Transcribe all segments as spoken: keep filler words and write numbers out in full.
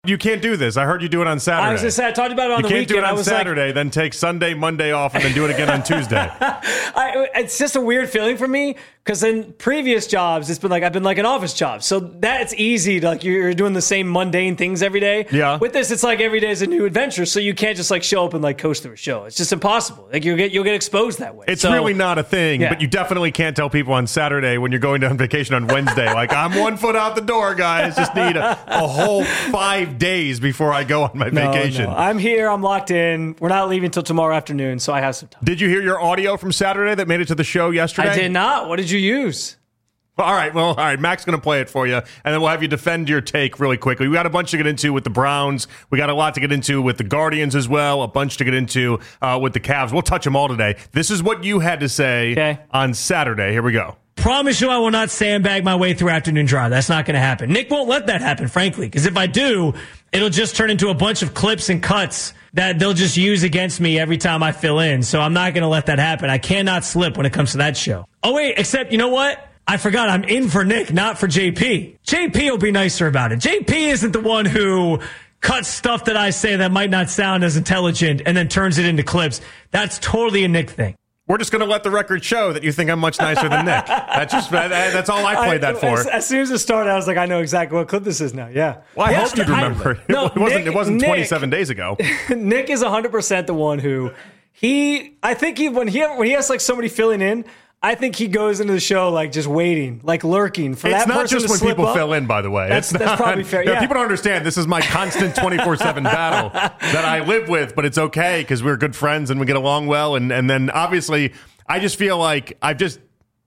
you can't do this. I heard you do it on Saturday. I was going to say, I talked about it on you the weekend. You can't do it on Saturday, like, then take Sunday, Monday off, and then do it again on Tuesday. I, it's just a weird feeling for me because in previous jobs, it's been like I've been like an office job. So that's easy to like you're doing the same mundane things every day. Yeah. With this, it's like every day is a new adventure. So you can't just like show up and like coast through a show. It's just impossible. Like you'll get you'll get exposed that way. It's so, really not a thing, yeah. but you definitely can't tell people on Saturday when you're going on vacation on Wednesday, like, I'm one foot out the door, guys. Just need a, a whole five days before I go on my no, vacation. No. I'm here. I'm locked in. We're not leaving until tomorrow afternoon, so I have some time. Did you hear your audio from Saturday that made it to the show yesterday? I did not. What did you use? Well, all right. Well, all right. Mac's going to play it for you, and then we'll have you defend your take really quickly. We got a bunch to get into with the Browns. We got a lot to get into with the Guardians as well, a bunch to get into uh, with the Cavs. We'll touch them all today. This is what you had to say okay. on Saturday. Here we go. Promise you I will not sandbag my way through afternoon drive. That's not going to happen. Nick won't let that happen, frankly, because if I do, it'll just turn into a bunch of clips and cuts that they'll just use against me every time I fill in. So I'm not going to let that happen. I cannot slip when it comes to that show. Oh, wait, except, you know what? I forgot I'm in for Nick, not for J P. J P will be nicer about it. J P isn't the one who cuts stuff that I say that might not sound as intelligent and then turns it into clips. That's totally a Nick thing. We're just going to let the record show that you think I'm much nicer than Nick. That's just that's all I played that for. As, as soon as it started, I was like, I know exactly what clip this is now. Yeah. Well, I yeah, hope you'd remember. I, no, it wasn't. Nick, it wasn't Nick, twenty-seven days ago. Nick is one hundred percent the one who he. I think he when he when he has like somebody filling in. I think he goes into the show like just waiting, like lurking for it's that person to slip up. It's not just when people fill in, by the way. That's, it's that's not, probably fair. Yeah. People don't understand. This is my constant twenty-four seven battle that I live with, but it's okay because we're good friends and we get along well. And, and then obviously, I just feel like I've just,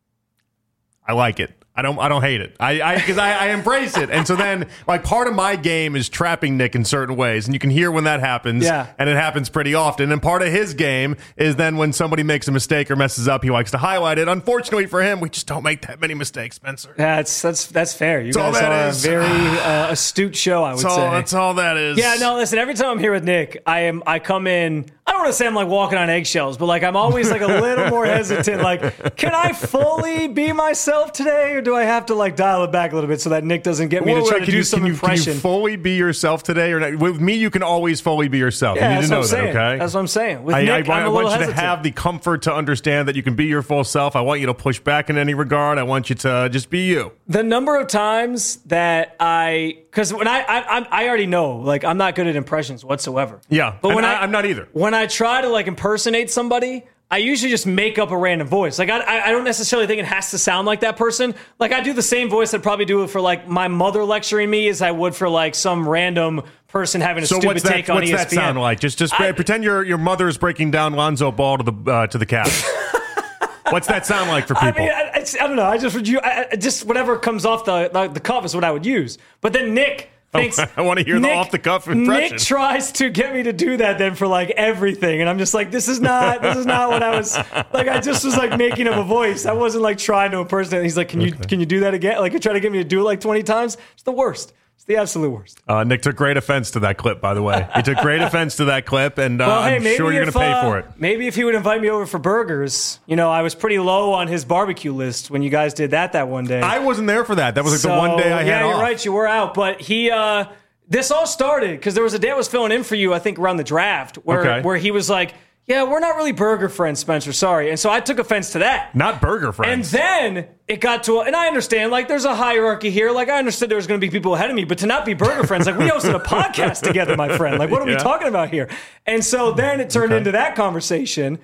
I like it. I don't I don't hate it. I because I, I, I embrace it. And so then like part of my game is trapping Nick in certain ways. And you can hear when that happens. Yeah. And it happens pretty often. And part of his game is then when somebody makes a mistake or messes up, he likes to highlight it. Unfortunately for him, we just don't make that many mistakes, Spencer. Yeah, that's that's that's fair. You that's guys are is. a very uh, astute show, I would that's say. All, that's all that is. Yeah, no, listen, every time I'm here with Nick, I am I come in I don't want to say I'm like walking on eggshells, but like I'm always like a little more hesitant. Like, can I fully be myself today, or do I have to like dial it back a little bit so that Nick doesn't get me well, to try wait, to do you, some can you, impression? Can you fully be yourself today, or not? With me, you can always fully be yourself. Yeah, you need that's to know what I'm that, saying. okay? That's what I'm saying. With I, Nick, I, I'm I a want little you hesitant. to have the comfort to understand that you can be your full self. I want you to push back in any regard. I want you to just be you. The number of times that I, because when I, I, I already know, like I'm not good at impressions whatsoever. Yeah, but when I, I, I'm not either. When I try to like impersonate somebody, I usually just make up a random voice. Like I, I don't necessarily think it has to sound like that person. Like I do the same voice I'd probably do it for like my mother lecturing me as I would for like some random person having a so stupid what's that, take on what's E S P N. What's that sound like? Just, just I, pretend your your mother's breaking down Lonzo Ball to the uh, to the Cavs. What's that sound like for people? I mean, I, I, I don't know. I just would you I, I just whatever comes off the, the the cuff is what I would use. But then Nick. Thinks, I want to hear Nick, the off-the-cuff impression. Nick tries to get me to do that then for like everything, and I'm just like, this is not, this is not what I was like. I just was like making up a voice. I wasn't like trying to impersonate. He's like, can you okay. can you do that again? Like, you try to get me to do it like twenty times. It's the worst. It's the absolute worst. Uh, Nick took great offense to that clip, by the way. He took great offense to that clip, and uh, well, hey, I'm sure you're going to pay uh, for it. Maybe if he would invite me over for burgers, you know, I was pretty low on his barbecue list when you guys did that that one day. I wasn't there for that. That was like so, the one day I had yeah, you're off. right. You were out, but he. Uh, This all started because there was a day I was filling in for you, I think, around the draft, where okay. where he was like, yeah, we're not really burger friends, Spencer, sorry. And so I took offense to that. Not burger friends. And then it got to, a, and I understand, like, there's a hierarchy here. Like, I understood there was going to be people ahead of me, but to not be burger friends, like, we hosted a podcast together, my friend. Like, what are yeah. we talking about here? And so then it turned okay. into that conversation,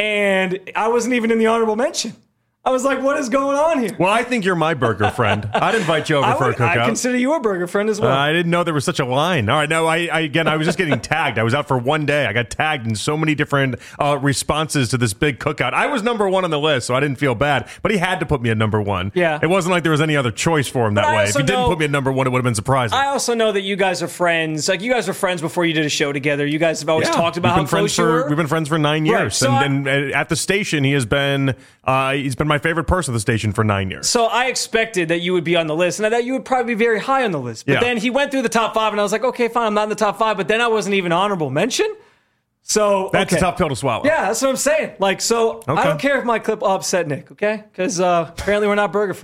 and I wasn't even in the honorable mention. I was like, what is going on here? Well, I think you're my burger friend. I'd invite you over I for would, a cookout. I consider you a burger friend as well. Uh, I didn't know there was such a line. All right, no, I, I again, I was just getting tagged. I was out for one day. I got tagged in so many different uh, responses to this big cookout. I was number one on the list, so I didn't feel bad. But he had to put me at number one. Yeah. It wasn't like there was any other choice for him that but way. If he didn't know, put me at number one, it would have been surprising. I also know that you guys are friends. Like, you guys were friends before you did a show together. You guys have always yeah. talked about we've been how close friends you for, were. We've been friends for nine years. Right. So and, I, and at the station, he has been uh, he's been my favorite person at the station for nine years. So I expected that you would be on the list, and I thought you would probably be very high on the list. But yeah. then he went through the top five, and I was like, okay, fine, I'm not in the top five. But then I wasn't even honorable mention. So that's okay. a tough pill to swallow. Yeah, that's what I'm saying. Like, so okay. I don't care if my clip upset Nick, okay? Because uh, apparently we're not burger friends.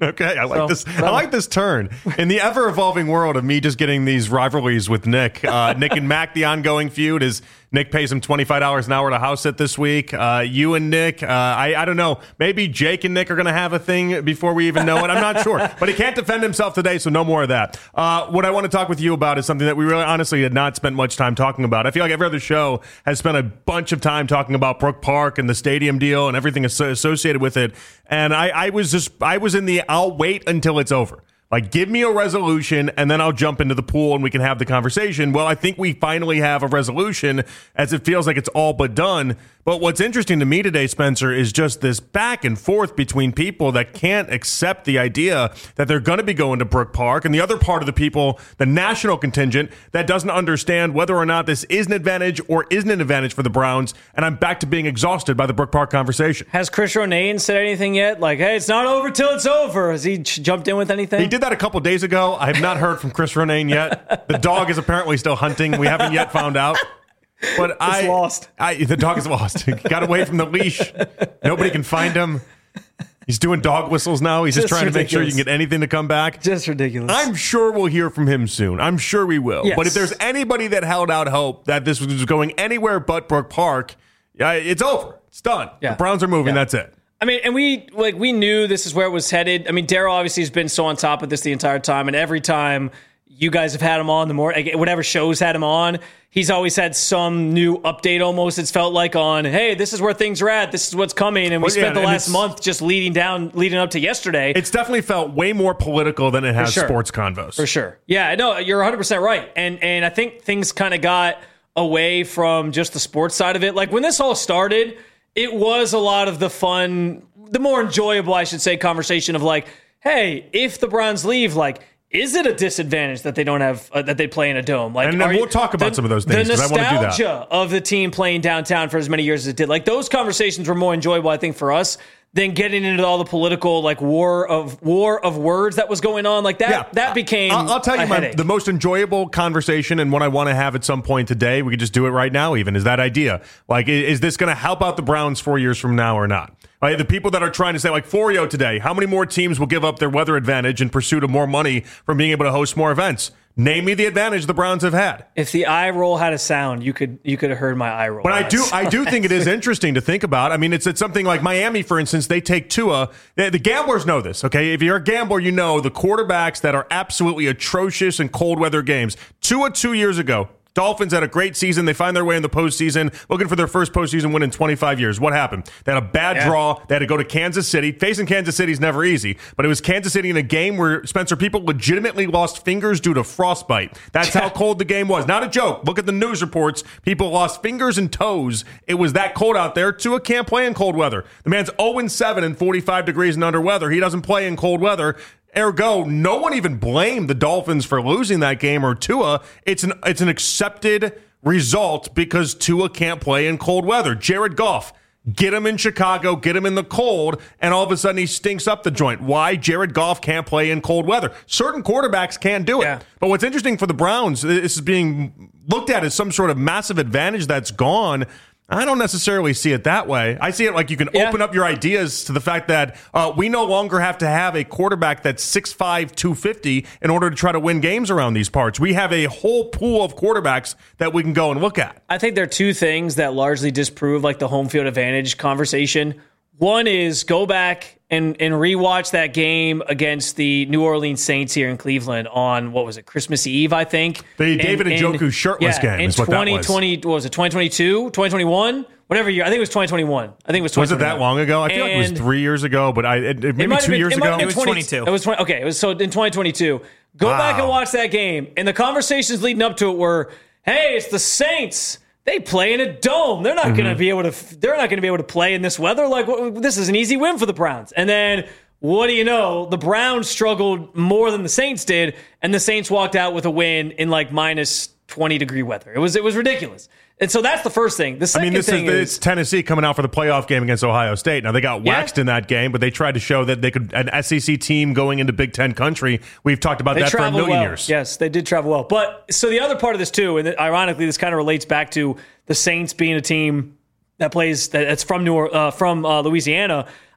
Okay, I like So, this. well. I like this turn in the ever-evolving world of me just getting these rivalries with Nick. Uh, Nick and Mac, the ongoing feud is Nick pays him twenty-five dollars an hour to house it this week. Uh, you and Nick, uh, I, I don't know. Maybe Jake and Nick are going to have a thing before we even know it. I'm not sure, but he can't defend himself today, so no more of that. Uh, what I want to talk with you about is something that we really, honestly, had not spent much time talking about. I feel like every other show has spent a bunch of time talking about Brook Park and the stadium deal and everything associated with it. And I, I was just, I was in the, I'll wait until it's over. Like, give me a resolution, and then I'll jump into the pool and we can have the conversation. Well, I think we finally have a resolution, as it feels like it's all but done. But what's interesting to me today, Spencer, is just this back and forth between people that can't accept the idea that they're going to be going to Brook Park, and the other part of the people, the national contingent, that doesn't understand whether or not this is an advantage or isn't an advantage for the Browns. And I'm back to being exhausted by the Brook Park conversation. Has Chris Ronayne said anything yet? Like, hey, it's not over till it's over. Has he jumped in with anything? He did that a couple days ago. I have not heard from Chris Ronayne yet. The dog is apparently still hunting. We haven't yet found out. But I It's lost. I, the dog is lost. He got away from the leash. Nobody can find him. He's doing dog whistles now. He's just, Just trying to make sure you ridiculous. can get anything to come back. Just ridiculous. I'm sure we'll hear from him soon. I'm sure we will. Yes. But if there's anybody that held out hope that this was going anywhere but Brook Park, yeah, it's over. It's done. Yeah. The Browns are moving. Yeah. That's it. I mean, and we like we knew this is where it was headed. I mean, Daryl obviously has been so on top of this the entire time, and every time you guys have had him on, the more like, whatever shows had him on, he's always had some new update. Almost, it's felt like on, hey, this is where things are at. This is what's coming, and we Well, yeah, spent the and last it's- month just leading down, leading up to yesterday. It's definitely felt way more political than it has sure. sports convos. For sure. Yeah, no, you're one hundred percent right. And and I think things kind of got away from just the sports side of it. Like when this all started, it was a lot of the fun, the more enjoyable, I should say, conversation of like, hey, if the Browns leave, like, is it a disadvantage that they don't have uh, that they play in a dome? Like, And then are we'll you- talk about the, some of those things, The 'cause I wanna do that. nostalgia of the team playing downtown for as many years as it did. Like those conversations were more enjoyable, I think, for us than getting into all the political like war of war of words that was going on. Like that Yeah. that became. I'll, I'll tell you a my, headache. the most enjoyable conversation and what I want to have at some point today. We could just do it right now. Even is that idea like i- is this going to help out the Browns four years from now or not? Right, the people that are trying to say like Florio today, how many more teams will give up their weather advantage in pursuit of more money from being able to host more events? Name me the advantage the Browns have had. If the eye roll had a sound, you could you could have heard my eye roll. But I do, I do think it is interesting to think about. I mean, it's, it's something like Miami, for instance. They take Tua. The, the gamblers know this. Okay, if you're a gambler, you know the quarterbacks that are absolutely atrocious in cold weather games. Tua two years ago. Dolphins had a great season. They find their way in the postseason, looking for their first postseason win in twenty-five years. What happened? They had a bad Yeah. draw. They had to go to Kansas City. Facing Kansas City is never easy, but it was Kansas City in a game where, Spencer, people legitimately lost fingers due to frostbite. That's how cold the game was. Not a joke. Look at the news reports. People lost fingers and toes. It was that cold out there. Tua can't play in cold weather. The man's oh and seven in forty-five degrees and under weather. He doesn't play in cold weather. Ergo, no one even blamed the Dolphins for losing that game or Tua. It's an it's an accepted result because Tua can't play in cold weather. Jared Goff, get him in Chicago, get him in the cold, and all of a sudden he stinks up the joint. Why? Jared Goff can't play in cold weather. Certain quarterbacks can do it. Yeah. But what's interesting for the Browns, this is being looked at as some sort of massive advantage that's gone. I don't necessarily see it that way. I see it like you can Yeah. open up your ideas to the fact that uh, we no longer have to have a quarterback that's six five, two fifty in order to try to win games around these parts. We have a whole pool of quarterbacks that we can go and look at. I think there are two things that largely disprove like the home field advantage conversation. One is go back and, and rewatch that game against the New Orleans Saints here in Cleveland on, what was it, Christmas Eve, I think. The David Njoku shirtless yeah, game in is what that was. twenty twenty, what was it, twenty twenty-two, twenty twenty-one? Whatever year. I think it was twenty twenty-one. I think it was twenty Was it twenty-one. that long ago? I feel like it was And- three years ago, but I it, it, maybe might have two been- years it might have ago. been It was twenty twenty-two. It was twenty. Okay, it was so in twenty twenty-two. Go Wow. back and watch that game. And the conversations leading up to it were, "Hey, it's the Saints. They play in a dome. They're not Mm-hmm. going to be able to. They're not going to be able to play in this weather. Like wh- this is an easy win for the Browns." And then what do you know? The Browns struggled more than the Saints did, and the Saints walked out with a win in like minus twenty degree weather. It was it was ridiculous. And so that's the first thing. The I second mean, this thing is, is, it's Tennessee coming out for the playoff game against Ohio State. Now, they got Yeah. waxed in that game, but they tried to show that they could, an S E C team going into Big Ten country. We've talked about They that for a traveled million well. years. Yes, they did travel well. But so the other part of this too, and ironically, this kind of relates back to the Saints being a team that plays that's from New uh, from uh, Louisiana.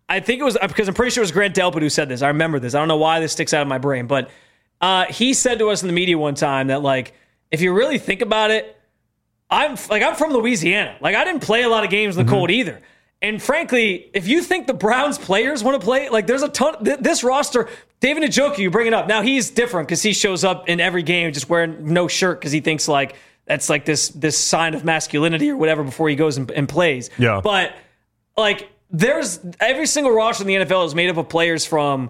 I think it was because I'm pretty sure it was Grant Delpit who said this. I remember this. I don't know why this sticks out of my brain, but uh, he said to us in the media one time that, like, if you really think about it, I'm like I'm from Louisiana. Like, I didn't play a lot of games in the mm-hmm. cold either. And frankly, if you think the Browns players want to play, like, there's a ton. Th- this roster, David Njoku, you bring it up. Now he's different because he shows up in every game just wearing no shirt because he thinks like that's like this this sign of masculinity or whatever before he goes and, and plays. Yeah. But like, there's every single roster in the N F L is made up of players from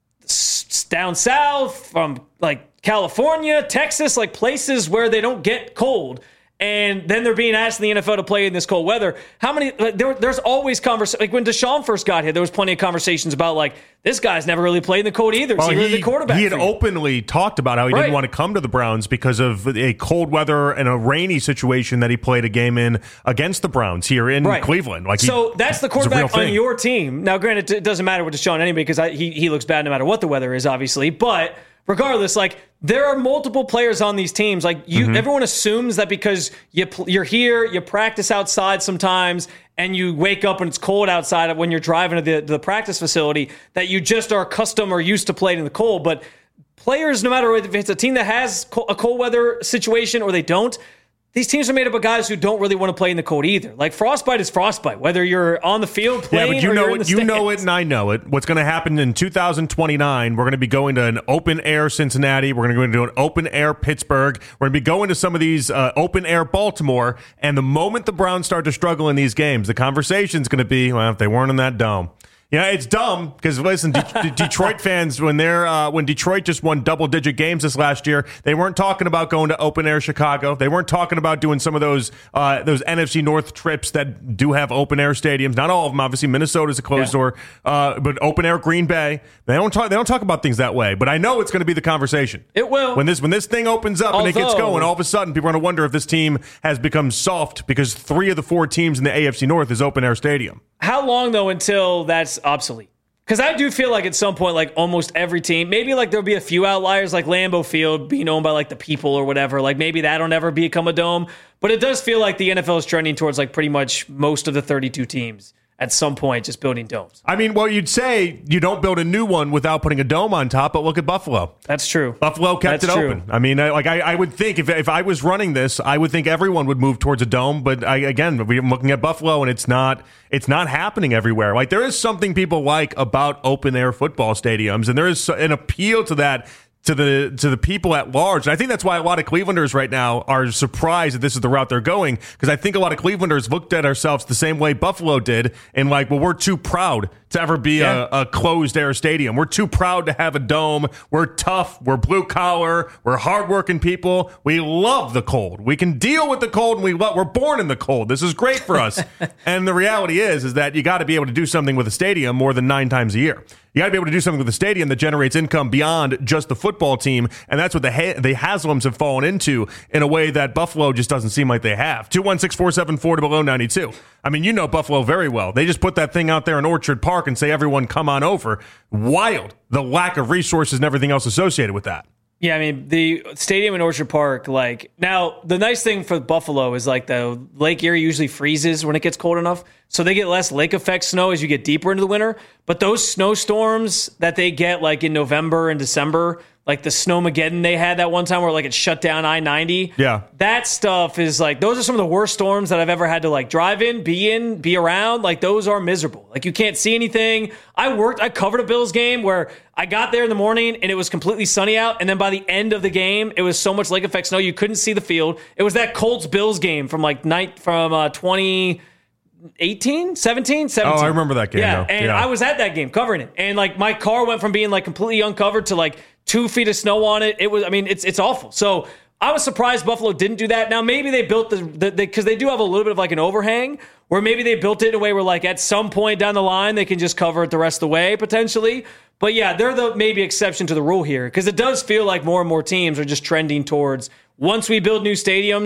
s- down south, from like California, Texas, like places where they don't get cold. And then they're being asked in the N F L to play in this cold weather. How many? Like, there, there's always conversation. Like when Deshaun first got here, there was plenty of conversations about like this guy's never really played in the cold either. Is well, he really he, the quarterback? He had openly talked about how he right. didn't want to come to the Browns because of a cold weather and a rainy situation that he played a game in against the Browns here in right. Cleveland. Like, so he, that's the quarterback on your team. Now, granted, it doesn't matter with Deshaun anyway because I, he he looks bad no matter what the weather is, obviously, but. Regardless, like there are multiple players on these teams. Like you, mm-hmm. everyone assumes that because you you're here, you practice outside sometimes, and you wake up and it's cold outside when you're driving to the, the practice facility, that you just are accustomed or used to playing in the cold. But players, no matter if it's a team that has a cold weather situation or they don't, these teams are made up of guys who don't really want to play in the cold either. Like frostbite is frostbite, whether you're on the field playing. Yeah, but you or know you're in it. the You stands. know it, and I know it. What's going to happen in two thousand twenty-nine? We're going to be going to an open air Cincinnati. We're going to go into an open air Pittsburgh. We're going to be going to some of these uh, open air Baltimore. And the moment the Browns start to struggle in these games, the conversation's going to be, well, if they weren't in that dome. Yeah, it's dumb because listen, De- Detroit fans when they're uh, when Detroit just won double digit games this last year, they weren't talking about going to open air Chicago. They weren't talking about doing some of those uh, those N F C North trips that do have open air stadiums. Not all of them, obviously. Minnesota's a closed yeah. door, uh, but open air Green Bay. They don't talk. They don't talk about things that way. But I know it's going to be the conversation. It will when this when this thing opens up Although, and it gets going. All of a sudden, people are going to wonder if this team has become soft because three of the four teams in the A F C North is open air stadium. How long though until that's obsolete? Because I do feel like at some point, like almost every team, maybe like there'll be a few outliers, like Lambeau Field being owned by like the people or whatever. Like maybe that'll never become a dome. But it does feel like the N F L is trending towards like pretty much most of the thirty-two teams at some point just building domes. I mean, well, you'd say you don't build a new one without putting a dome on top, but look at Buffalo. That's true. Buffalo kept That's it true. open. I mean, I, like I, I would think if if I was running this, I would think everyone would move towards a dome. But I, again, we're looking at Buffalo, and it's not it's not happening everywhere. Like there is something people like about open air football stadiums, and there is an appeal to that. To the to the people at large. And I think that's why a lot of Clevelanders right now are surprised that this is the route they're going, because I think a lot of Clevelanders looked at ourselves the same way Buffalo did and like, well, we're too proud to ever be yeah. a, a closed air stadium. We're too proud to have a dome. We're tough. We're blue collar. We're hardworking people. We love the cold. We can deal with the cold, and we love, we're born in the cold. This is great for us. And the reality is, is that you got to be able to do something with a stadium more than nine times a year. You got to be able to do something with a stadium that generates income beyond just the football team, and that's what the ha- the Haslams have fallen into in a way that Buffalo just doesn't seem like they have. two one six, four seven four, below ninety-two. I mean, you know Buffalo very well. They just put that thing out there in Orchard Park and say, everyone come on over. Wild, the lack of resources and everything else associated with that. Yeah, I mean, the stadium in Orchard Park, like, now, the nice thing for Buffalo is, like, the Lake Erie usually freezes when it gets cold enough, so they get less lake effect snow as you get deeper into the winter, but those snowstorms that they get, like, in November and December, like the Snowmageddon they had that one time where, like, it shut down I ninety, yeah, that stuff is, like, those are some of the worst storms that I've ever had to, like, drive in, be in, be around. Like, those are miserable. Like, you can't see anything. I worked, I covered a Bills game where I got there in the morning and it was completely sunny out, and then by the end of the game, it was so much lake effect snow you couldn't see the field. It was that Colts-Bills game from, like, night from uh, twenty eighteen, seventeen, seventeen. Oh, I remember that game. Yeah, though. and yeah. I was at that game covering it, and like my car went from being like completely uncovered to like two feet of snow on it. It was, I mean, it's it's awful. So I was surprised Buffalo didn't do that. Now maybe they built the because they do have a little bit of like an overhang, where maybe they built it in a way where like at some point down the line they can just cover it the rest of the way potentially. But yeah, they're the maybe exception to the rule here, because it does feel like more and more teams are just trending towards, once we build new stadiums,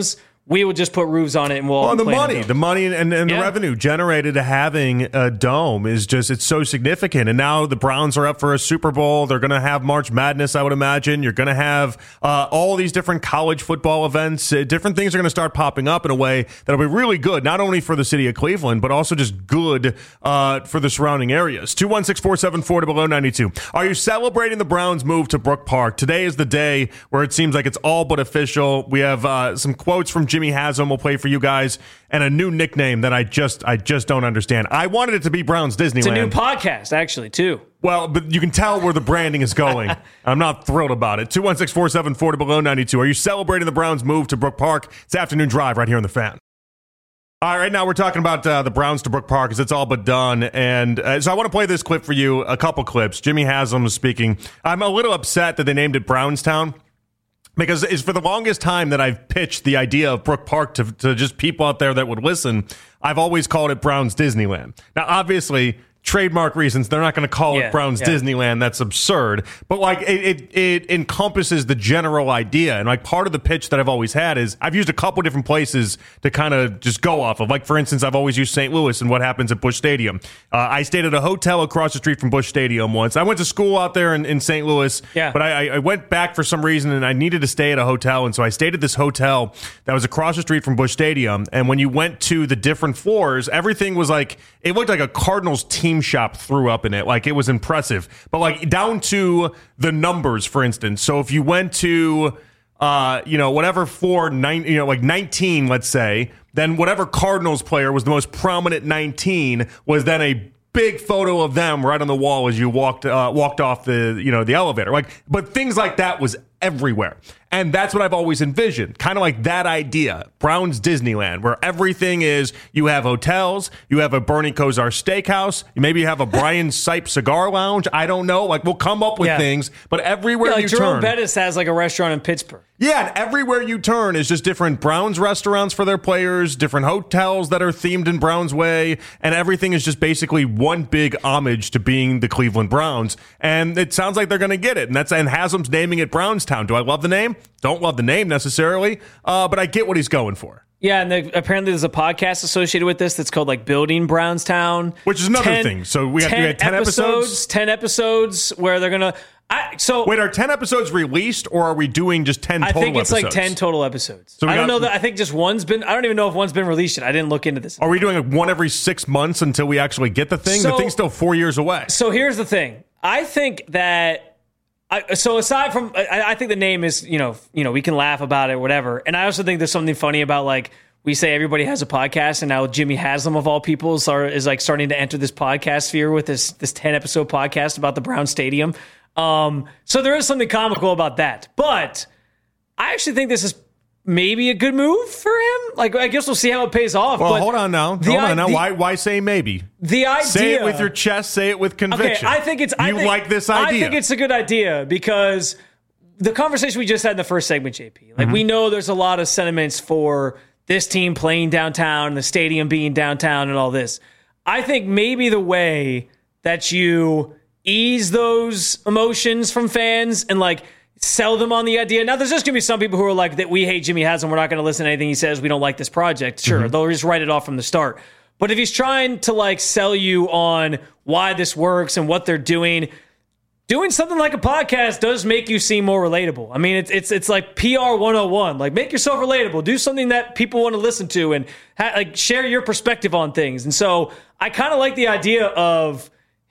we will just put roofs on it and we'll all Well, the play in money, domes. the money and, and Yeah. the revenue generated to having a dome is just, it's so significant. And now the Browns are up for a Super Bowl. They're going to have March Madness, I would imagine. You're going to have uh, all these different college football events. Uh, different things are going to start popping up in a way that'll be really good, not only for the city of Cleveland, but also just good uh, for the surrounding areas. two one six, four seven four, below ninety-two. Are you celebrating the Browns' move to Brook Park? Today is the day where it seems like it's all but official. We have uh, some quotes from Jimmy Haslam we'll play for you guys, and a new nickname that I just I just don't understand. I wanted it to be Browns Disneyland. It's a new podcast, actually, too. Well, but you can tell where the branding is going. I'm not thrilled about it. two one six, four seven four, below ninety-two. Are you celebrating the Browns' move to Brook Park? It's Afternoon Drive right here on The Fan. All right, right now we're talking about uh, the Browns to Brook Park because it's all but done. And uh, so I want to play this clip for you, a couple clips. Jimmy Haslam is speaking. I'm a little upset that they named it Brownstown, because it's for the longest time that I've pitched the idea of Brook Park to, to just people out there that would listen. I've always called it Browns Disneyland. Now, obviously, trademark reasons, they're not going to call Yeah, it Browns yeah. Disneyland. That's absurd. But like it, it, it encompasses the general idea. And like part of the pitch that I've always had is I've used a couple different places to kind of just go off of. Like, for instance, I've always used Saint Louis and what happens at Busch Stadium. Uh, I stayed at a hotel across the street from Busch Stadium once. I went to school out there in, in Saint Louis, Yeah. but I, I went back for some reason and I needed to stay at a hotel. And so I stayed at this hotel that was across the street from Busch Stadium. And when you went to the different floors, everything was like, it looked like a Cardinals team shop threw up in it. Like, it was impressive. But like down to the numbers, for instance. So if you went to, uh, you know, whatever floor, nine, you know, like nineteen, let's say, then whatever Cardinals player was the most prominent nineteen was then a big photo of them right on the wall as you walked uh, walked off the you know the elevator. Like, but things like that was everywhere. And that's what I've always envisioned. Kind of like that idea, Browns Disneyland, where everything is, you have hotels, you have a Bernie Kosar steakhouse, maybe you have a Brian Sipe cigar lounge. I don't know. Like, we'll come up with Yeah. things, but everywhere Yeah, like you Jerome turn. Bettis has like a restaurant in Pittsburgh. Yeah, and everywhere you turn is just different Browns restaurants for their players, different hotels that are themed in Browns way, and everything is just basically one big homage to being the Cleveland Browns. And it sounds like they're going to get it. And that's and Haslam's naming it Brownstown. Do I love the name? Don't love the name necessarily, uh, but I get what he's going for. Yeah, and the, apparently there's a podcast associated with this that's called like Building Brownstown, Which is another thing. So we have- we had ten episodes? ten episodes where they're gonna. I so Wait, are ten episodes released, or are we doing just ten I total think it's episodes? like ten total episodes. So we I don't got- know that. I think just one's been. I don't even know if one's been released yet. I didn't look into this. Are we doing like one every six months until we actually get the thing? the So- thing's still four years away. So here's the thing. I think that. I, so aside from, I, I think the name is, you know, you know, we can laugh about it, whatever. And I also think there's something funny about like we say everybody has a podcast, and now Jimmy Haslam of all people is, are, is like starting to enter this podcast sphere with this this ten episode podcast about the Brown Stadium. Um, so there is something comical about that, but I actually think this is maybe a good move for him. Like, I guess we'll see how it pays off. Well, but hold on now. the Hold i- on now. the- Why? Why say maybe? The idea. Say it with your chest. Say it with conviction. Okay, I think it's. I you think, like this idea. I think it's a good idea because the conversation we just had in the first segment, J P. Like, Mm-hmm. we know there's a lot of sentiments for this team playing downtown, the stadium being downtown, and all this. I think maybe the way that you ease those emotions from fans and like sell them on the idea. Now, there's just going to be some people who are like, that we hate Jimmy Haslam. We're not going to listen to anything he says. We don't like this project. Sure, Mm-hmm. they'll just write it off from the start. But if he's trying to like sell you on why this works and what they're doing, doing something like a podcast does make you seem more relatable. I mean, it's it's it's like P R one oh one. Like, make yourself relatable. Do something that people want to listen to and ha- like share your perspective on things. And so I kind of like the idea of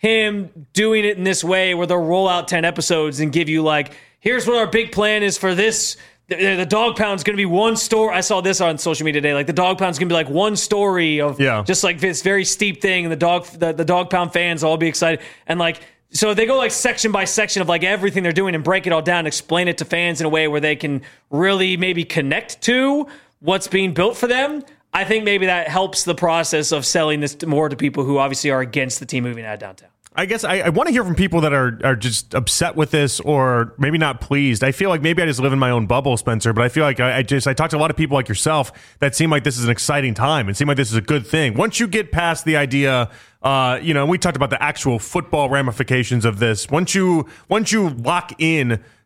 him doing it in this way where they'll roll out ten episodes and give you like, here's what our big plan is for this. The, the dog pound's going to be one story. I saw this on social media today. Like, the dog pound's going to be like one story of Yeah. just like this very steep thing. And the dog, the, the dog pound fans will all be excited. And like, so they go like section by section of like everything they're doing and break it all down, explain it to fans in a way where they can really maybe connect to what's being built for them. I think maybe that helps the process of selling this to more to people who obviously are against the team moving out of downtown. I guess I, I want to hear from people that are are just upset with this or maybe not pleased. I feel like maybe I just live in my own bubble, Spencer, but I feel like I, I just I talked to a lot of people like yourself that seem like this is an exciting time and seem like this is a good thing. Once you get past the idea, uh, you know, we talked about the actual football ramifications of this. Once you once you lock in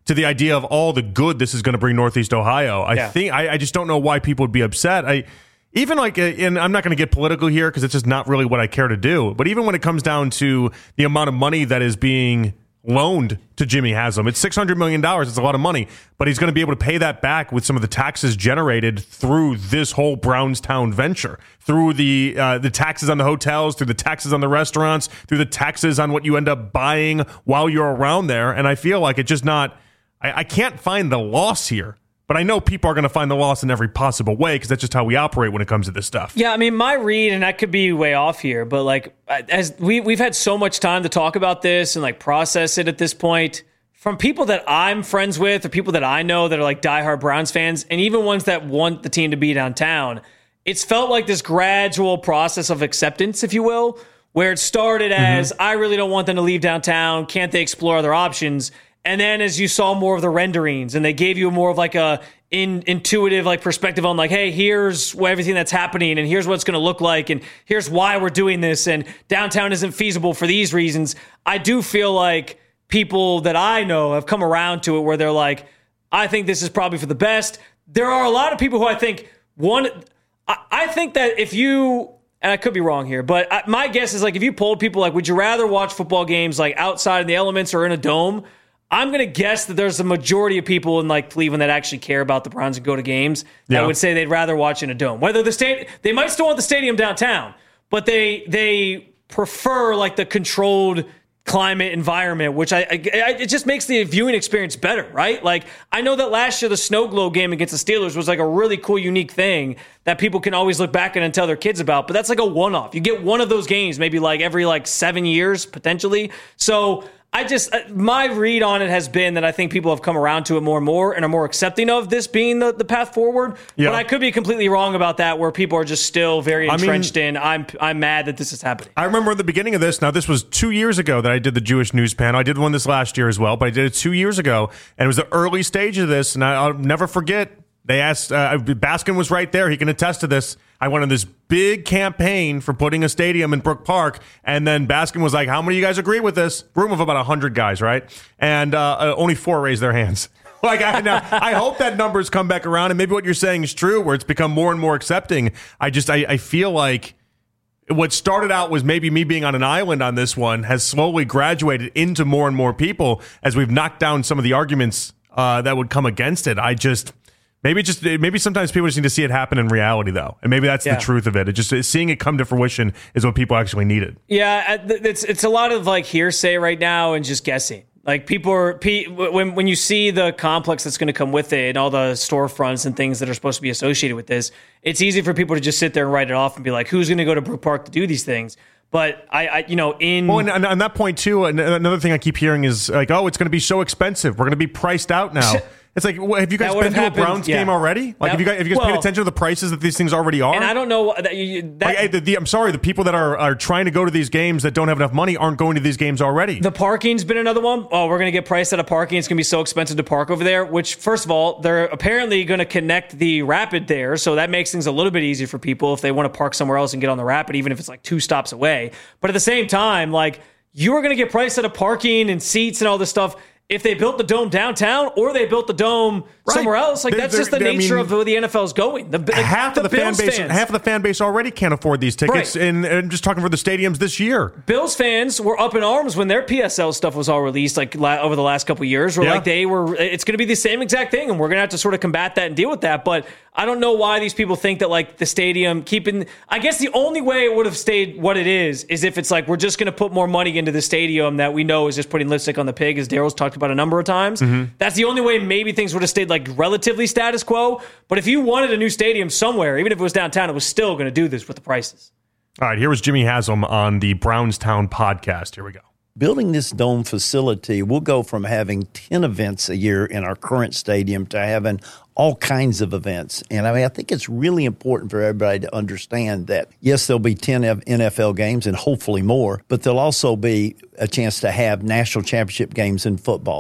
to the idea of all the good this is going to bring Northeast Ohio. I yeah. think I, I just don't know why people would be upset. I even like, and I'm not going to get political here because it's just not really what I care to do. But even when it comes down to the amount of money that is being loaned to Jimmy Haslam, it's six hundred million dollars. It's a lot of money, but he's going to be able to pay that back with some of the taxes generated through this whole Brownstown venture, through the uh, the taxes on the hotels, through the taxes on the restaurants, through the taxes on what you end up buying while you're around there. And I feel like it's just not, I, I can't find the loss here. But I know people are going to find the loss in every possible way because that's just how we operate when it comes to this stuff. Yeah, I mean, my read, and I could be way off here, but like, as we we've had so much time to talk about this and like process it at this point, from people that I'm friends with or people that I know that are like diehard Browns fans, and even ones that want the team to be downtown, it's felt like this gradual process of acceptance, if you will, where it started as, mm-hmm. I really don't want them to leave downtown. Can't they explore other options? And then as you saw more of the renderings and they gave you more of like a in, intuitive like perspective on like, hey, here's what, everything that's happening and here's what it's going to look like and here's why we're doing this and downtown isn't feasible for these reasons. I do feel like people that I know have come around to it where they're like, I think this is probably for the best. There are a lot of people who I think, one, I, I think that if you, and I could be wrong here, but I, my guess is like if you polled people like, would you rather watch football games like outside in the elements or in a dome? I'm going to guess that there's a majority of people in like Cleveland that actually care about the Browns and go to games that yeah. would say they'd rather watch in a dome. Whether the state, they might still want the stadium downtown, but they they prefer like the controlled climate environment, which I, I it just makes the viewing experience better, right? Like I know that last year the snow globe game against the Steelers was like a really cool, unique thing that people can always look back at and tell their kids about. But that's like a one-off. You get one of those games maybe like every like seven years potentially. So. I just, my read on it has been that I think people have come around to it more and more and are more accepting of this being the, the path forward. Yeah. But I could be completely wrong about that where people are just still very entrenched I mean, in, I'm I'm mad that this is happening. I remember at the beginning of this, now this was two years ago that I did the Jewish News panel. I did one this last year as well, but I did it two years ago. And it was the early stage of this. And I, I'll never forget, they asked, uh, Baskin was right there. He can attest to this. I went on this big campaign for putting a stadium in Brook Park, and then Baskin was like, how many of you guys agree with this? Room of about one hundred guys, right? And uh, only four raised their hands. Like, I, now, I hope that number's come back around, and maybe what you're saying is true, where it's become more and more accepting. I just, I, I feel like what started out was maybe me being on an island on this one has slowly graduated into more and more people as we've knocked down some of the arguments uh, that would come against it. I just... Maybe just maybe sometimes people just need to see it happen in reality, though, and maybe that's yeah. the truth of it. It just seeing it come to fruition is what people actually needed. Yeah, it's it's a lot of like hearsay right now and just guessing. Like people are when when you see the complex that's going to come with it and all the storefronts and things that are supposed to be associated with this, it's easy for people to just sit there and write it off and be like, "Who's going to go to Brook Park to do these things?" But I, I you know, in well, and, and on that point too, another thing I keep hearing is like, "Oh, it's going to be so expensive. We're going to be priced out now." It's like, have you guys been to a Browns yeah. game already? Like, that, have you guys, have you guys well, paid attention to the prices that these things already are? And I don't know that. You, that like, the, the, I'm sorry, the people that are, are trying to go to these games that don't have enough money aren't going to these games already. The parking's been another one. Oh, we're going to get priced out of parking. It's going to be so expensive to park over there. Which, first of all, they're apparently going to connect the Rapid there, so that makes things a little bit easier for people if they want to park somewhere else and get on the Rapid, even if it's like two stops away. But at the same time, like you are going to get priced out of parking and seats and all this stuff. If they built the dome downtown or they built the dome right. somewhere else, like they're, that's just the nature I mean, of where the N F L is going. The, like, half the of the fan base, fans. half of the fan base already can't afford these tickets. Right. And, and just talking for the stadiums this year, Bills fans were up in arms when their P S L stuff was all released, like la- over the last couple of years. Where yeah. like they were, it's going to be the same exact thing, and we're going to have to sort of combat that and deal with that. But I don't know why these people think that like the stadium keeping. I guess the only way it would have stayed what it is is if it's like we're just going to put more money into the stadium that we know is just putting lipstick on the pig, as Daryl's talked about a number of times. Mm-hmm. That's the only way maybe things would have stayed like relatively status quo. But if you wanted a new stadium somewhere, even if it was downtown, it was still going to do this with the prices. All right, here was Jimmy Haslam on the Brownstown podcast. Here we go. Building this dome facility, we'll go from having ten events a year in our current stadium to having all kinds of events. And I mean, I think it's really important for everybody to understand that, yes, there'll be ten N F L games and hopefully more, but there'll also be a chance to have national championship games in football,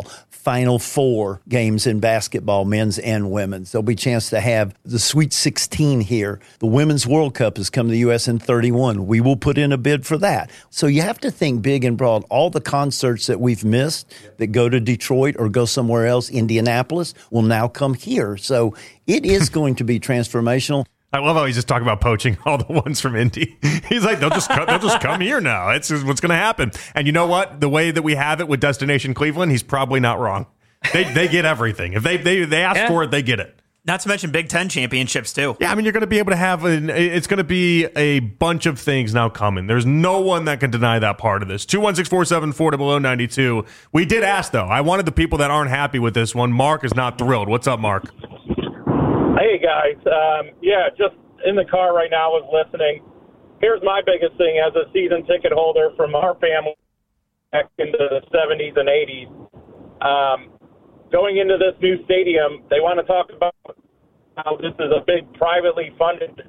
Final Four games in basketball, men's and women's. There'll be a chance to have the Sweet sixteen here. The Women's World Cup has come to the U S in thirty-one. We will put in a bid for that. So you have to think big and broad. All the concerts that we've missed that go to Detroit or go somewhere else, Indianapolis, will now come here. So it is going to be transformational. I love how he's just talking about poaching all the ones from Indy. He's like, they'll just they'll just come here now. It's just what's going to happen. And you know what? The way that we have it with Destination Cleveland, he's probably not wrong. They they get everything. If they they they ask yeah. for it, they get it. Not to mention Big Ten championships too. Yeah, I mean, you're going to be able to have an, it's going to be a bunch of things now coming. There's no one that can deny that part of this. two one six, four seven four, zero zero nine two. We did ask though. I wanted the people that aren't happy with this one. Mark is not thrilled. What's up, Mark? Hey, guys. Um, yeah, just in the car right now, I was listening. Here's my biggest thing as a season ticket holder from our family back into the seventies and eighties. Um, going into this new stadium, they want to talk about how this is a big privately funded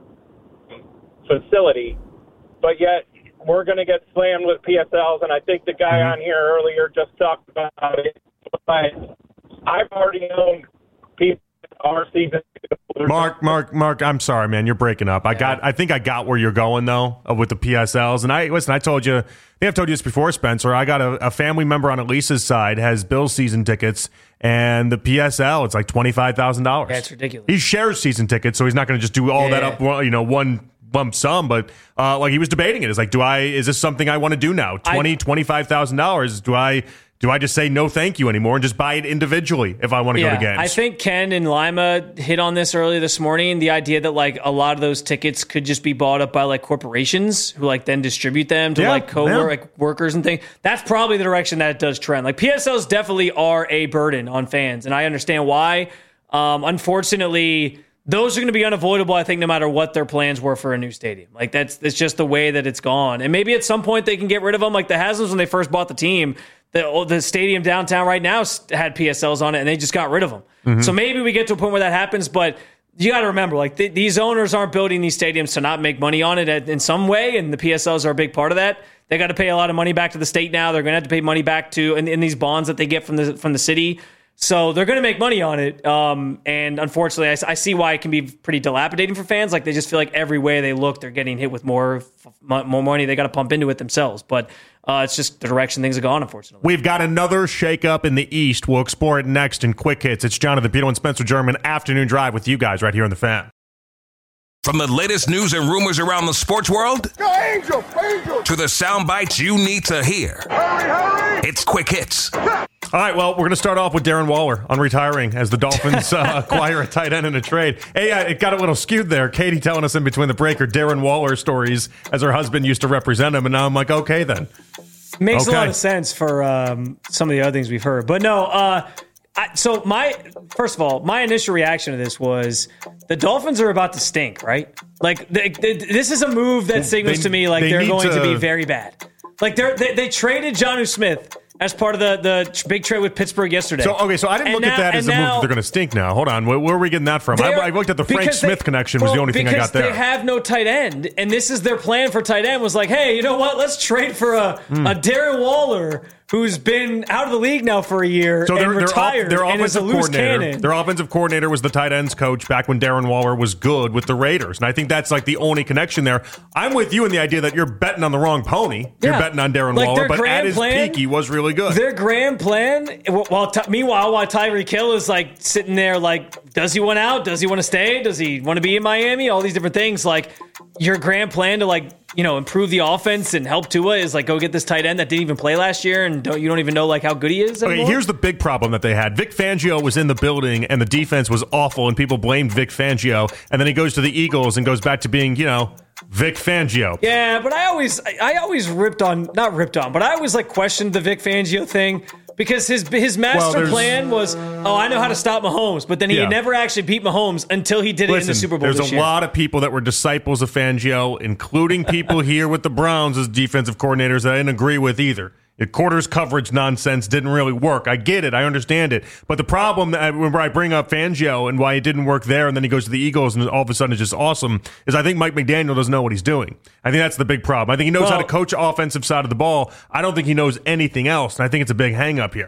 facility, but yet we're going to get slammed with P S Ls, and I think the guy mm-hmm. on here earlier just talked about it. But I've already known people our season. Mark, Mark, Mark, I'm sorry, man. You're breaking up. I got. I think I got where you're going though uh, with the P S Ls. And I listen. I told you. I think I've told you this before, Spencer. I got a, a family member on Elisa's side has Bills season tickets, and the P S L it's like twenty five thousand dollars. That's ridiculous. He shares season tickets, so he's not going to just do all yeah. that up. You know, one lump sum. But uh, like he was debating it. It's like, do I? Is this something I want to do now? Twenty, twenty five thousand dollars. Do I? Do I just say no thank you anymore and just buy it individually if I want to yeah, go to games? I think Ken and Lima hit on this earlier this morning, the idea that like a lot of those tickets could just be bought up by like corporations who like then distribute them to yeah, like co yeah. like workers and things. That's probably the direction that it does trend. Like P S Ls definitely are a burden on fans, and I understand why. Um, unfortunately, those are going to be unavoidable, I think, no matter what their plans were for a new stadium. Like that's that's just the way that it's gone. And maybe at some point they can get rid of them. Like the Haslam's when they first bought the team. The, the stadium downtown right now had P S Ls on it, and they just got rid of them. Mm-hmm. So maybe we get to a point where that happens, but you got to remember, like th- these owners aren't building these stadiums to not make money on it in some way, and the P S Ls are a big part of that. They got to pay a lot of money back to the state now. They're going to have to pay money back to in, in these bonds that they get from the from the city. So they're going to make money on it. Um, and unfortunately, I, I see why it can be pretty dilapidating for fans. Like they just feel like every way they look, they're getting hit with more more money. They got to pump into it themselves. But uh, it's just the direction things have gone, unfortunately. We've got another shakeup in the East. We'll explore it next in Quick Hits. It's Jonathan Peterlin and Spencer German afternoon drive with you guys right here on The Fan. From the latest news and rumors around the sports world Go Angel, Angel. to the sound bites you need to hear. Hurry, hurry. It's Quick Hits. All right, well, we're going to start off with Darren Waller on retiring as the Dolphins uh, acquire a tight end in a trade. Hey, uh, it got a little skewed there. Katie telling us in between the break her Darren Waller stories as her husband used to represent him, and now I'm like, okay, then. Makes okay. a lot of sense for um, some of the other things we've heard. But no, uh, I, so my, first of all, my initial reaction to this was the Dolphins are about to stink, right? Like, they, they, this is a move that signals they, to me like they they're going to, to be very bad. Like, they're, they they traded Jonnu Smith as part of the, the big trade with Pittsburgh yesterday. So, okay, so I didn't and look now, at that as a move that they're going to stink now. Hold on. Where, where are we getting that from? I, I looked at the Frank Smith they, connection was well, the only thing I got there. Because they have no tight end, and this is their plan for tight end was like, hey, you know what? Let's trade for a, mm. a Darren Waller who's been out of the league now for a year so and retired their, their and is a loose cannon. Their offensive coordinator was the tight ends coach back when Darren Waller was good with the Raiders. And I think that's like the only connection there. I'm with you in the idea that you're betting on the wrong pony. You're yeah. betting on Darren like Waller, but at his plan, peak, he was really good. Their grand plan, while t- meanwhile, while Tyreek Hill is like sitting there like, does he want out? Does he want to stay? Does he want to be in Miami? All these different things. Like your grand plan to like, you know, improve the offense and help Tua is like go get this tight end that didn't even play last year and don't, you don't even know like how good he is anymore. Okay, here's the big problem that they had. Vic Fangio was in the building and the defense was awful and people blamed Vic Fangio, and then he goes to the Eagles and goes back to being, you know, Vic Fangio. Yeah, but I always I always ripped on, not ripped on, but I always like questioned the Vic Fangio thing. Because his his master well, plan was, oh, I know how to stop Mahomes, but then he yeah. never actually beat Mahomes until he did it Listen, in the Super Bowl there's this a year. lot of people that were disciples of Fangio, including people here with the Browns as defensive coordinators that I didn't agree with either. The quarters coverage nonsense didn't really work. I get it. I understand it. But the problem, that, where I bring up Fangio and why it didn't work there and then he goes to the Eagles and all of a sudden it's just awesome, is I think Mike McDaniel doesn't know what he's doing. I think that's the big problem. I think he knows well, how to coach offensive side of the ball. I don't think he knows anything else, and I think it's a big hang-up here.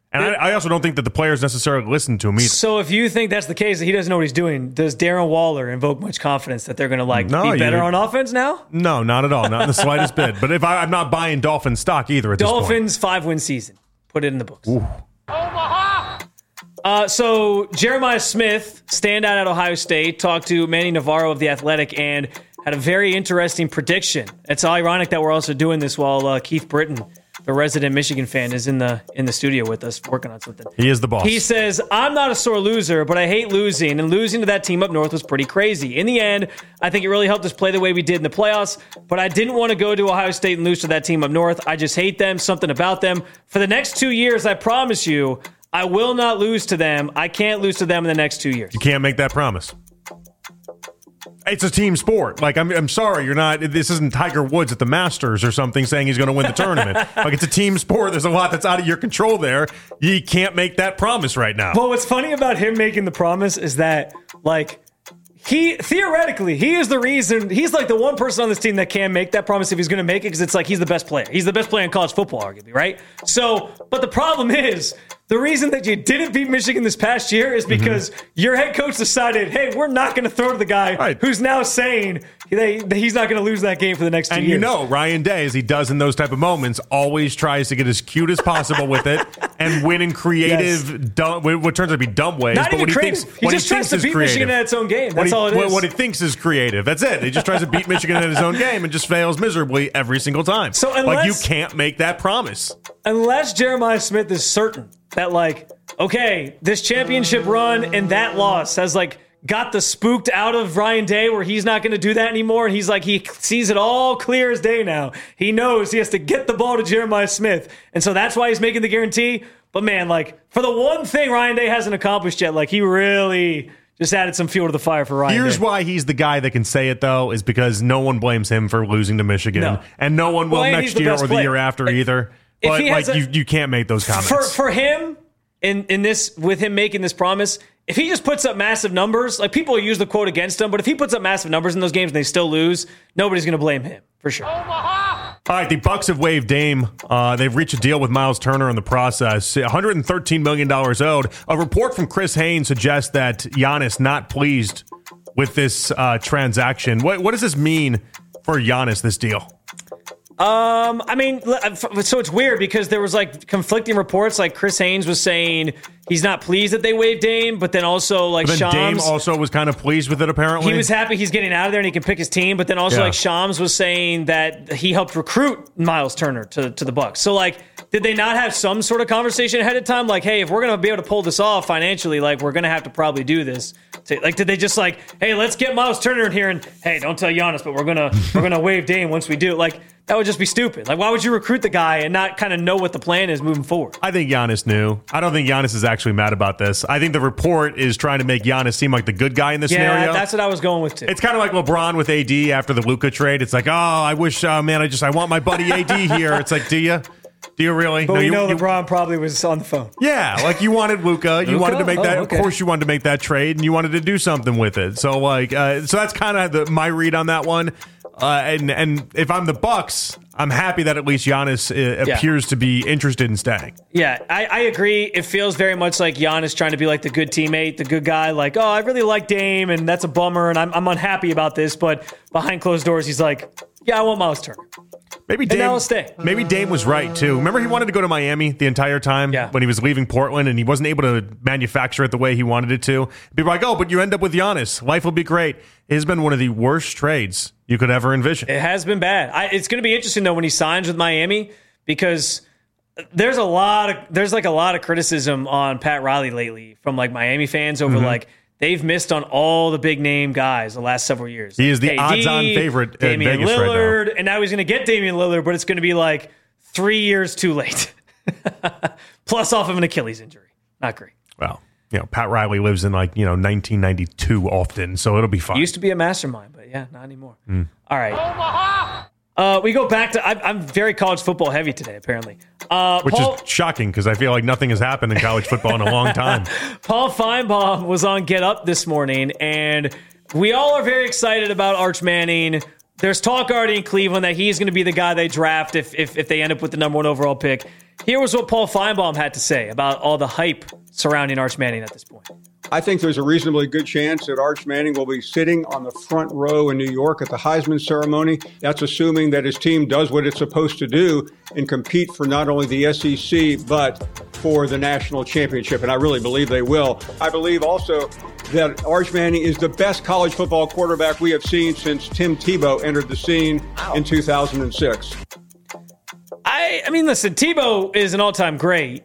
And I, I also don't think that the players necessarily listen to him either. So if you think that's the case, that he doesn't know what he's doing, does Darren Waller invoke much confidence that they're going to like No, be better you- on offense now? No, not at all. Not in the slightest bit. But if I, I'm not buying Dolphin stock either at Dolphins five win season. Put it in the books. Omaha. Uh, so Jeremiah Smith, standout at Ohio State, talked to Manny Navarro of The Athletic and had a very interesting prediction. It's ironic that we're also doing this while uh, Keith Britton, the resident Michigan fan, is in the in the studio with us working on something. He is the boss. He says, I'm not a sore loser, but I hate losing, and losing to that team up north was pretty crazy. In the end, I think it really helped us play the way we did in the playoffs, but I didn't want to go to Ohio State and lose to that team up north. I just hate them, something about them. For the next two years, I promise you, I will not lose to them. I can't lose to them in the next two years. You can't make that promise. It's a team sport. Like, I'm I'm sorry, you're not, this isn't Tiger Woods at the Masters or something saying he's going to win the tournament. Like, it's a team sport. There's a lot that's out of your control there. You can't make that promise right now. Well, what's funny about him making the promise is that, like, he, theoretically, he is the reason, he's like the one person on this team that can make that promise if he's going to make it, because it's like he's the best player. He's the best player in college football, arguably, right? So, but the problem is, the reason that you didn't beat Michigan this past year is because mm-hmm. your head coach decided, hey, we're not going to throw to the guy right. who's now saying they, that he's not going to lose that game for the next two and years. And you know, Ryan Day, as he does in those type of moments, always tries to get as cute as possible with it and win in creative, yes. dumb, what turns out to be dumb ways. Not but even what creative. He, thinks, he what just he tries to beat creative. Michigan at its own game. That's what he, all it is. What, what he thinks is creative. That's it. He just tries to beat Michigan at his own game and just fails miserably every single time. So unless, like, you can't make that promise. Unless Jeremiah Smith is certain that, like, okay, this championship run and that loss has, like, got the spooked out of Ryan Day where he's not going to do that anymore. And he's like, he sees it all clear as day now. He knows he has to get the ball to Jeremiah Smith. And so that's why he's making the guarantee. But, man, like, for the one thing Ryan Day hasn't accomplished yet, like, he really just added some fuel to the fire for Ryan Here's Day. why he's the guy that can say it, though, is because no one blames him for losing to Michigan. No. And no one will well, next year or the player. year after either. If But, like, a, you, you can't make those comments. For, for him, in, in this, with him making this promise, if he just puts up massive numbers, like, people use the quote against him, but if he puts up massive numbers in those games and they still lose, nobody's going to blame him, for sure. Omaha! All right, the Bucks have waived Dame. Uh, they've reached a deal with Miles Turner in the process. one hundred thirteen million dollars owed. A report from Chris Haynes suggests that Giannis not pleased with this uh, transaction. What, what does this mean for Giannis, this deal? Um, I mean, so it's weird because there was like conflicting reports. Like Chris Haynes was saying he's not pleased that they waived Dame, but then also like but then Shams, Dame also was kind of pleased with it. Apparently, he was happy he's getting out of there and he can pick his team. But then also yeah. like Shams was saying that he helped recruit Miles Turner to to the Bucks. So like, did they not have some sort of conversation ahead of time? Like, hey, if we're gonna be able to pull this off financially, like we're gonna have to probably do this. To, like, did they just like, hey, let's get Miles Turner in here and hey, don't tell Giannis, but we're gonna we're gonna waive Dame once we do it. Like. That would just be stupid. Like, why would you recruit the guy and not kind of know what the plan is moving forward? I think Giannis knew. I don't think Giannis is actually mad about this. I think the report is trying to make Giannis seem like the good guy in this yeah, scenario. That's what I was going with, too. It's kind of like LeBron with A D after the Luka trade. It's like, oh, I wish, uh, man, I just, I want my buddy A D here. It's like, do you? Do you really? But no, we you, know you, LeBron probably was on the phone. Yeah, like you wanted Luka. You Luka? wanted to make that. Oh, okay. Of course, you wanted to make that trade, and you wanted to do something with it. So, like, uh, so that's kind of the, my read on that one. Uh, and and if I'm the Bucks, I'm happy that at least Giannis uh, Yeah. appears to be interested in staying. Yeah, I, I agree. It feels very much like Giannis trying to be like the good teammate, the good guy. Like, oh, I really like Dame, and that's a bummer, and I'm, I'm unhappy about this. But behind closed doors, he's like, yeah, I want Miles Turner. Maybe And Dame, now he'll stay. maybe Dame was right, too. Remember he wanted to go to Miami the entire time Yeah. when he was leaving Portland, and he wasn't able to manufacture it the way he wanted it to. People were like, oh, but you end up with Giannis. Life will be great. It has been one of the worst trades you could ever envision. It has been bad. I, it's going to be interesting, though, when he signs with Miami, because there's a lot of there's like a lot of criticism on Pat Riley lately from like Miami fans over mm-hmm. like they've missed on all the big name guys the last several years. He is the K D, odds-on favorite in Damian Vegas Lillard, right now. And now he's going to get Damian Lillard, but it's going to be like three years too late. Plus off of an Achilles injury. Not great. Well, you know, Pat Riley lives in like, you know, nineteen ninety-two often, so it'll be fine. He used to be a mastermind, but yeah, not anymore. Mm. All right. Uh, we go back to, I'm, I'm very college football heavy today, apparently. Uh, Which Paul, is shocking because I feel like nothing has happened in college football in a long time. Paul Feinbaum was on Get Up this morning, and we all are very excited about Arch Manning. There's talk already in Cleveland that he's going to be the guy they draft if, if if they end up with the number one overall pick. Here was what Paul Feinbaum had to say about all the hype surrounding Arch Manning at this point. I think there's a reasonably good chance that Arch Manning will be sitting on the front row in New York at the Heisman ceremony. That's assuming that his team does what it's supposed to do and compete for not only the S E C, but for the national championship. And I really believe they will. I believe also that Arch Manning is the best college football quarterback we have seen since Tim Tebow entered the scene in two thousand six. I, I mean, listen, Tebow is an all-time great.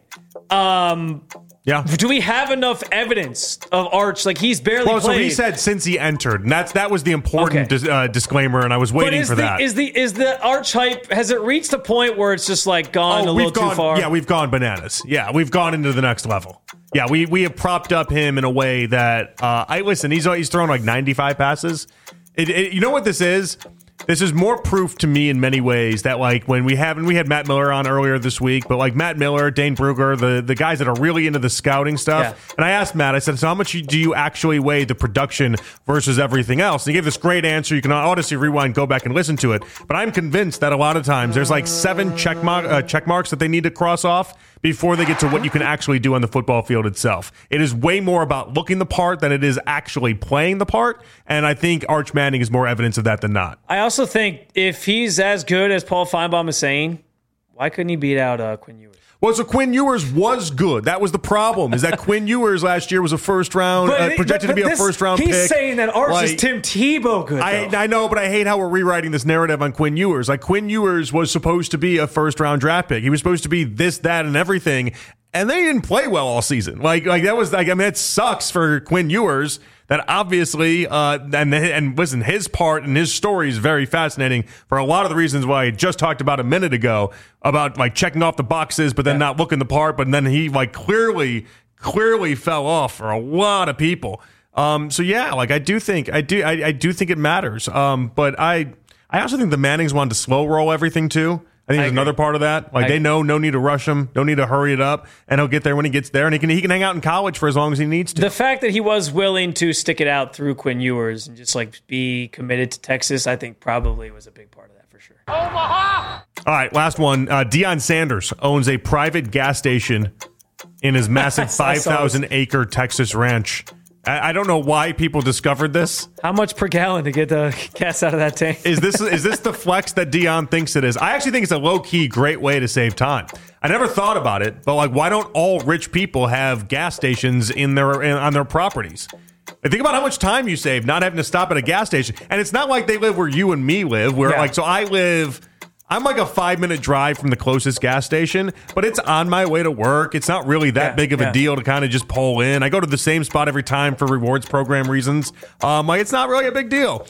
Um... Yeah. Do we have enough evidence of Arch? Like, he's barely well, played. So he said since he entered, and that's that was the important Okay. dis, uh, disclaimer, and I was waiting for the, that. Is the is the Arch hype, has it reached a point where it's just like gone oh, a we've little gone, too far? Yeah, we've gone bananas. Yeah, we've gone into the next level. Yeah, we we have propped up him in a way that uh, I listen. He's he's thrown like ninety-five passes. It, it, you know what this is? This is more proof to me in many ways that, like, when we have, and we had Matt Miller on earlier this week, but like Matt Miller, Dane Brugger, the, the guys that are really into the scouting stuff. Yeah. And I asked Matt, I said, so how much do you actually weigh the production versus everything else? And he gave this great answer. You can honestly rewind, go back and listen to it. But I'm convinced that a lot of times there's like seven check, mark, uh, check marks that they need to cross off before they get to what you can actually do on the football field itself. It is way more about looking the part than it is actually playing the part. And I think Arch Manning is more evidence of that than not. I also think if he's as good as Paul Feinbaum is saying, why couldn't he beat out uh, Quinn Ewers? Well, so Quinn Ewers was good. That was the problem, is that Quinn Ewers last year was a first round, But uh, it- projected but to be this- a first round pick. He's saying that Arch Like, is Tim Tebow good, I, though. I know, but I hate how we're rewriting this narrative on Quinn Ewers. Like, Quinn Ewers was supposed to be a first round draft pick. He was supposed to be this, that, and everything. And they didn't play well all season. Like, like that was like, I mean, it sucks for Quinn Ewers. That obviously, uh, and and listen, his part and his story is very fascinating for a lot of the reasons why I just talked about a minute ago about like checking off the boxes, but then Yeah. not looking the part. But then he like clearly, clearly fell off for a lot of people. Um, so yeah, like I do think I do I, I do think it matters. Um, but I I also think the Mannings wanted to slow roll everything too. I think I there's agree. another part of that. Like I they agree. know no need to rush him, no need to hurry it up, and he'll get there when he gets there, and he can he can hang out in college for as long as he needs to. The fact that he was willing to stick it out through Quinn Ewers and just like be committed to Texas, I think probably was a big part of that for sure. Omaha! All right, last one. Uh, Deion Sanders owns a private gas station in his massive I saw five this. thousand acre Texas ranch. I, I don't know why people discovered this. How much per gallon to get the gas out of that tank? Is this is this the flex that Deion thinks it is? I actually think it's a low key great way to save time. I never thought about it, but like, why don't all rich people have gas stations in their in, on their properties? And think about how much time you save not having to stop at a gas station. And it's not like they live where you and me live. Where Yeah. like, so I live. I'm like a five minute drive from the closest gas station, but it's on my way to work. It's not really that Yeah, big of a yeah. deal to kind of just pull in. I go to the same spot every time for rewards program reasons. Um, like it's not really a big deal.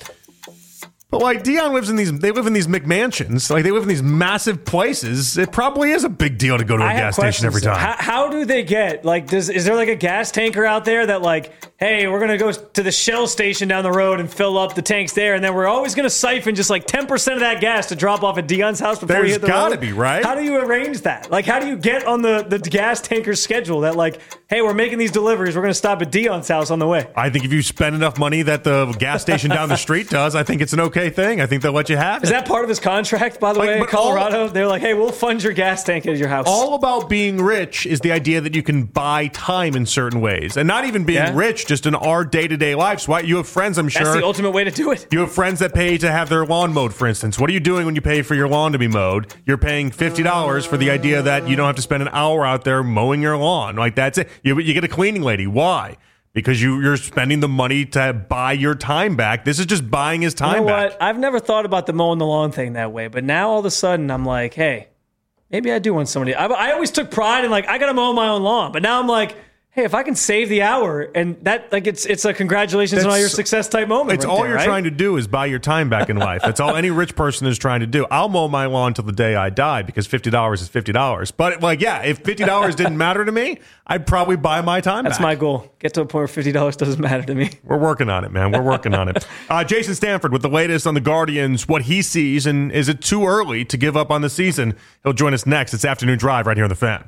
But like Deion lives in these, they live in these McMansions. Like they live in these massive places. It probably is a big deal to go to a I have gas station every questions. time. How, how do they get like? Does is there like a gas tanker out there that like, hey, we're gonna go to the Shell station down the road and fill up the tanks there, and then we're always gonna siphon just like ten percent of that gas to drop off at Deion's house before There's you hit the gotta road? be, right? How do you arrange that? Like, how do you get on the the gas tanker schedule that like, hey, we're making these deliveries, we're gonna stop at Deion's house on the way? I think if you spend enough money that the gas station down the street does, I think it's an okay thing. I think they'll let you have it. Is that part of his contract, by the Like, way, in but all- Colorado? They're like, hey, we'll fund your gas tank at your house. All about being rich is the idea that you can buy time in certain ways, and not even being Yeah. rich, just in our day to day lives. Why you have friends, I'm sure. That's the ultimate way to do it. You have friends that pay to have their lawn mowed, for instance. What are you doing when you pay for your lawn to be mowed? You're paying fifty dollars for the idea that you don't have to spend an hour out there mowing your lawn. Like that's it. You, you get a cleaning lady. Why? Because you, you're spending the money to buy your time back. This is just buying his time You know back. what? I've never thought about the mowing the lawn thing that way, but now all of a sudden I'm like, hey, maybe I do want somebody. I, I always took pride in like I got to mow my own lawn, but now I'm like, hey, if I can save the hour, and that like it's it's a congratulations on all your That's- success type moment. It's right all there, you're right? trying to do is buy your time back in life. That's all any rich person is trying to do. I'll mow my lawn till the day I die because fifty dollars is fifty dollars. But like, yeah, if fifty dollars didn't matter to me, I'd probably buy my time That's back. my goal. Get to a point where fifty dollars doesn't matter to me. We're working on it, man. We're working on it. Uh, Jason Stanford with the latest on the Guardians, what he sees, and is it too early to give up on the season? He'll join us next. It's Afternoon Drive right here on The Fan.